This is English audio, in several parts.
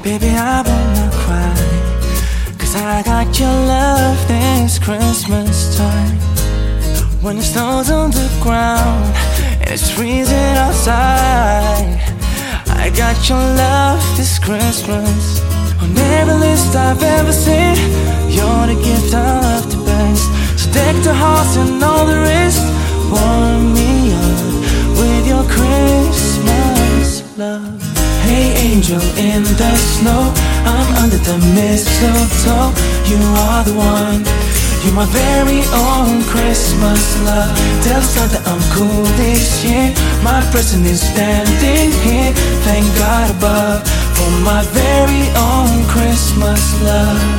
Baby, I will not cry, 'cause I got your love this Christmas time. When the snow's on the ground and it's freezing outside, I got your love this Christmas. On every list I've ever seen, you're the gift I love the best. So deck the hearts and all the rest, warm me up with your Christmas love. Hey angel in the snow, I'm under the mistletoe. You are the one, you're my very own Christmas love. Tell Santa I'm cool this year, my present is standing here. Thank God above for my very own Christmas love.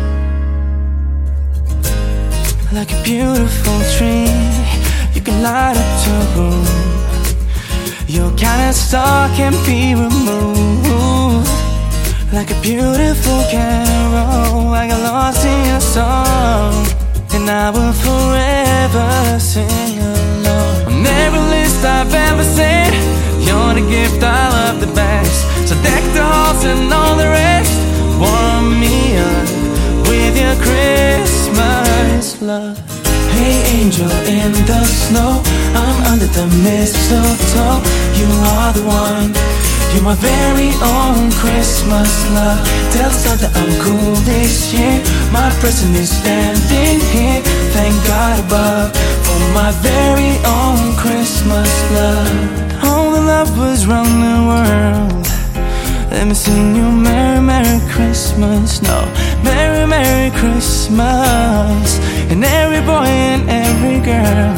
Like a beautiful tree, you can light up the room. Your kind of star can't be removed. Like a beautiful carol, I got lost in your song, and I will forever sing along. On every list I've ever seen, you're the gift I love the best. So deck the halls and all the rest, warm me up with your Christmas love. Hey angel in the snow, I'm under the mistletoe. You are the one, you're my very own Christmas love. Tell Santa I'm cool this year, my present is standing here. Thank God above for my very own Christmas love. All the lovers round the world, let me sing you Merry Merry Christmas. No, Merry Merry Christmas. And every boy and every girl,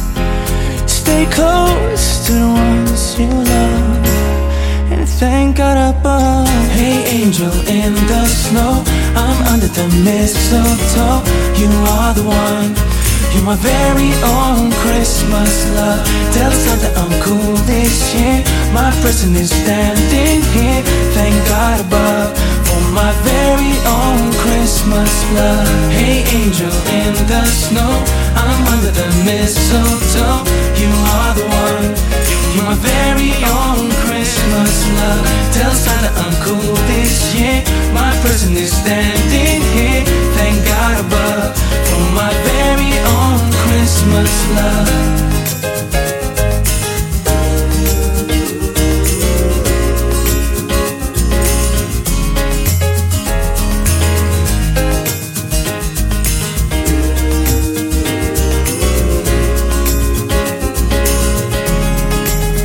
stay close to the ones you love, and thank God above. Hey angel in the snow, I'm under the mistletoe. You are the one, you're my very own Christmas love. Tell Santa I'm cool this year, my present is standing here. Thank God above for my very own Christmas love. Hey angel in the snow, I'm under the mistletoe. You are the one, you're my very own Christmas love. Tell Santa I'm cool this year, my present is standing here. Thank God above for my very own Christmas love.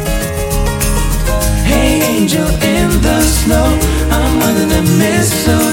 Angel in the snow, I'm under the mistletoe.